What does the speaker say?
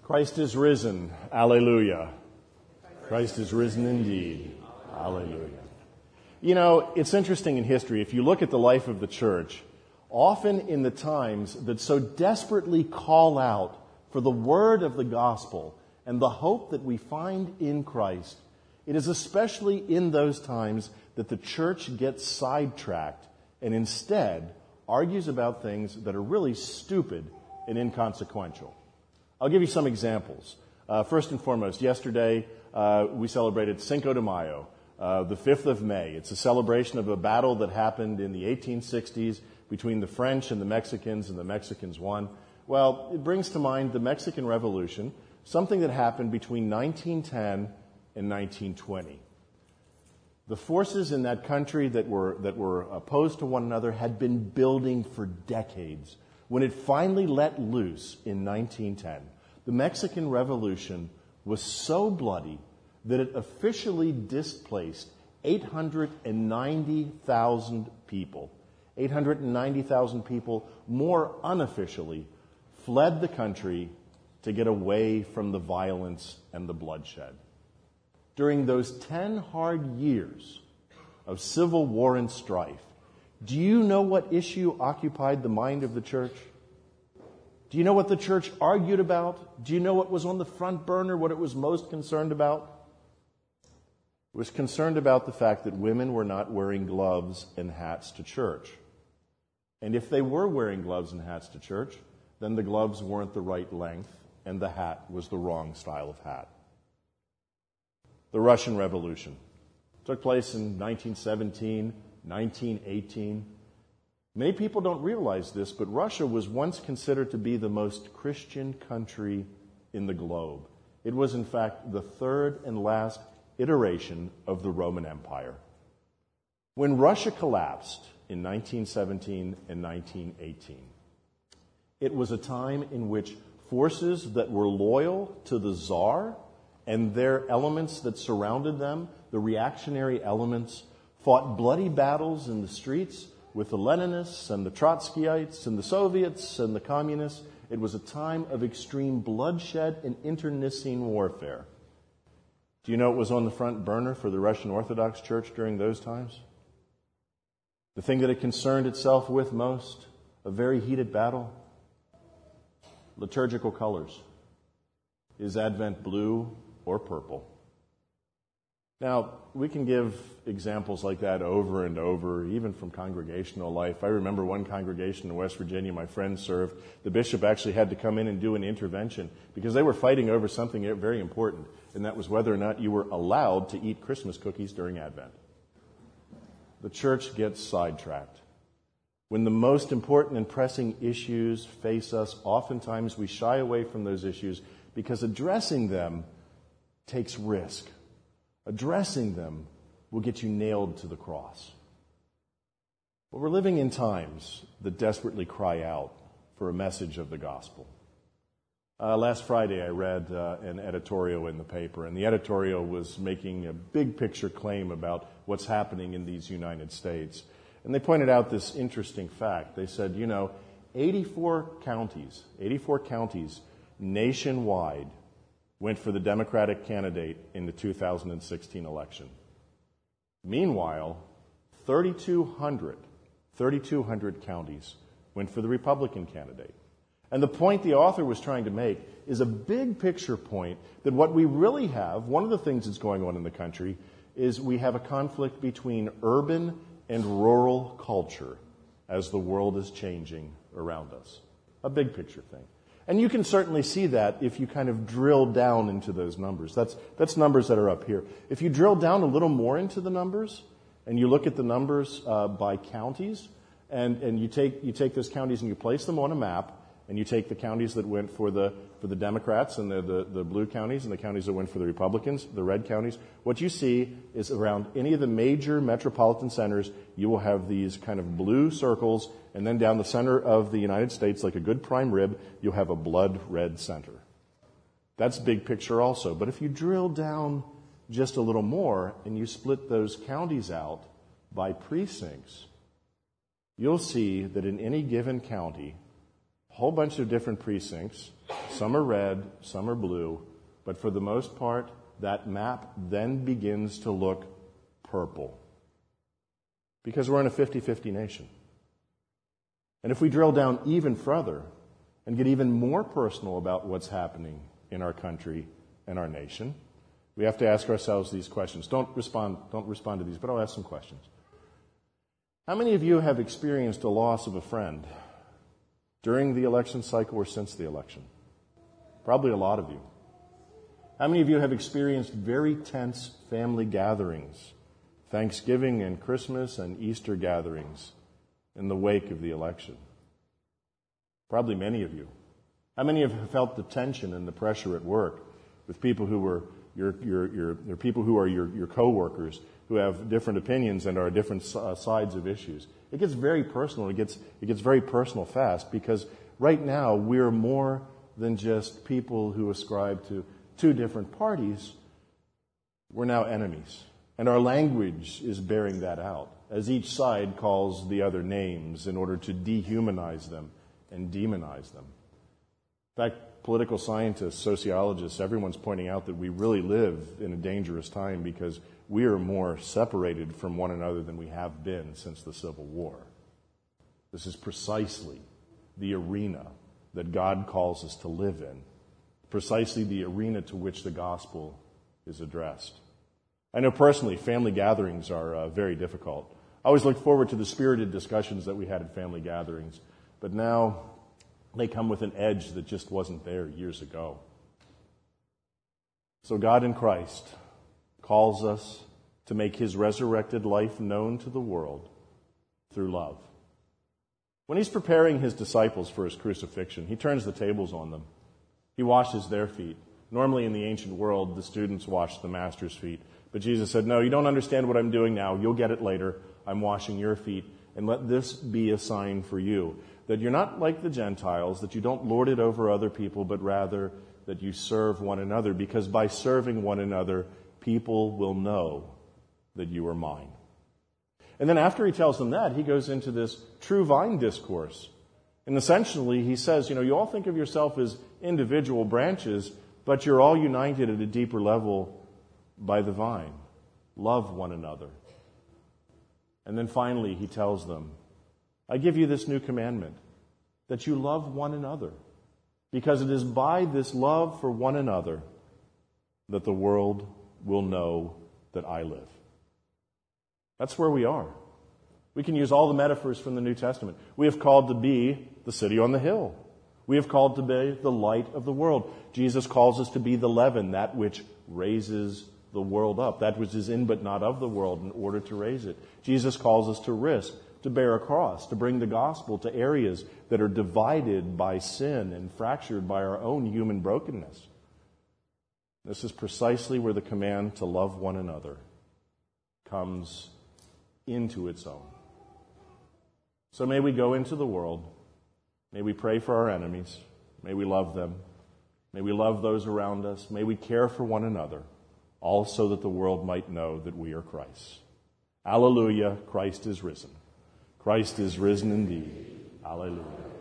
Christ is risen. Alleluia. Christ is risen indeed. Alleluia. You know, it's interesting in history. If you look at the life of the church, often in the times that so desperately call out for the word of the gospel and the hope that we find in Christ, it is especially in those times that the church gets sidetracked and instead argues about things that are really stupid and inconsequential. I'll give you some examples. First and foremost, yesterday we celebrated Cinco de Mayo, the 5th of May. It's a celebration of a battle that happened in the 1860s between the French and the Mexicans won. Well, it brings to mind the Mexican Revolution, something that happened between 1910 and 1920. The forces in that country that were opposed to one another had been building for decades. When it finally let loose in 1910, the Mexican Revolution was so bloody that it officially displaced 890,000 people. 890,000 people, more unofficially, fled the country to get away from the violence and the bloodshed. During those 10 hard years of civil war and strife, do you know what issue occupied the mind of the church? Do you know what the church argued about? Do you know what was on the front burner, what it was most concerned about? It was concerned about the fact that women were not wearing gloves and hats to church. And if they were wearing gloves and hats to church, then the gloves weren't the right length and the hat was the wrong style of hat. The Russian Revolution took place in 1917, 1918. Many people don't realize this, but Russia was once considered to be the most Christian country in the globe. It was, in fact, the third and last iteration of the Roman Empire. When Russia collapsed in 1917 and 1918, it was a time in which forces that were loyal to the Tsar and their elements that surrounded them, the reactionary elements, fought bloody battles in the streets with the Leninists and the Trotskyites and the Soviets and the Communists. It was a time of extreme bloodshed and internecine warfare. Do you know what was on the front burner for the Russian Orthodox Church during those times? The thing that it concerned itself with most, a very heated battle? Liturgical colors. Is Advent blue or purple? Now, we can give examples like that over and over, even from congregational life. I remember one congregation in West Virginia my friend served. The bishop actually had to come in and do an intervention because they were fighting over something very important, and that was whether or not you were allowed to eat Christmas cookies during Advent. The church gets sidetracked. When the most important and pressing issues face us, oftentimes we shy away from those issues because addressing them takes risk. Addressing them will get you nailed to the cross. But we're living in times that desperately cry out for a message of the gospel. Last Friday I read an editorial in the paper, and the editorial was making a big picture claim about what's happening in these United States. And they pointed out this interesting fact. They said, 84 counties nationwide went for the Democratic candidate in the 2016 election. Meanwhile, 3,200 counties went for the Republican candidate. And the point the author was trying to make is a big picture point that what we really have, one of the things that's going on in the country, is we have a conflict between urban and rural culture as the world is changing around us. A big picture thing. And you can certainly see that if you kind of drill down into those numbers. That's numbers that are up here. If you drill down a little more into the numbers, and you look at the numbers by counties, and you take those counties and you place them on a map, and you take the counties that went for the Democrats and the blue counties and the counties that went for the Republicans, the red counties, what you see is around any of the major metropolitan centers, you will have these kind of blue circles, and then down the center of the United States, like a good prime rib, you'll have a blood red center. That's big picture also. But if you drill down just a little more and you split those counties out by precincts, you'll see that in any given county, whole bunch of different precincts. Some are red, some are blue, but for the most part, that map then begins to look purple. Because we're in a 50-50 nation. And if we drill down even further and get even more personal about what's happening in our country and our nation, we have to ask ourselves these questions. Don't respond to these, but I'll ask some questions. How many of you have experienced a loss of a friend during the election cycle or since the election? Probably a lot of you. How many of you have experienced very tense family gatherings, Thanksgiving and Christmas and Easter gatherings in the wake of the election? Probably many of you. How many have felt the tension and the pressure at work with people who were your people who are your coworkers, who have different opinions and are different sides of issues? It gets very personal. It gets very personal fast, because right now we're more than just people who ascribe to two different parties. We're now enemies. And our language is bearing that out, as each side calls the other names in order to dehumanize them and demonize them. In fact, political scientists, sociologists, everyone's pointing out that we really live in a dangerous time because we are more separated from one another than we have been since the Civil War. This is precisely the arena that God calls us to live in, precisely the arena to which the gospel is addressed. I know personally family gatherings are very difficult. I always look forward to the spirited discussions that we had at family gatherings, but now they come with an edge that just wasn't there years ago. So God in Christ calls us to make his resurrected life known to the world through love. When he's preparing his disciples for his crucifixion, he turns the tables on them. He washes their feet. Normally in the ancient world, the students washed the master's feet. But Jesus said, no, you don't understand what I'm doing now. You'll get it later. I'm washing your feet. And let this be a sign for you, that you're not like the Gentiles, that you don't lord it over other people, but rather that you serve one another, because by serving one another, people will know that you are mine. And then after he tells them that, he goes into this true vine discourse. And essentially, he says, you all think of yourself as individual branches, but you're all united at a deeper level by the vine. Love one another. And then finally, he tells them, I give you this new commandment, that you love one another, because it is by this love for one another that the world will know that I live. That's where we are. We can use all the metaphors from the New Testament. We have called to be the city on the hill. We have called to be the light of the world. Jesus calls us to be the leaven, that which raises the world up, that which is in but not of the world, in order to raise it. Jesus calls us to risk, to bear a cross, to bring the gospel to areas that are divided by sin and fractured by our own human brokenness. This is precisely where the command to love one another comes into its own. So may we go into the world. May we pray for our enemies. May we love them. May we love those around us. May we care for one another, all so that the world might know that we are Christ. Alleluia, Christ is risen. Christ is risen indeed. Alleluia.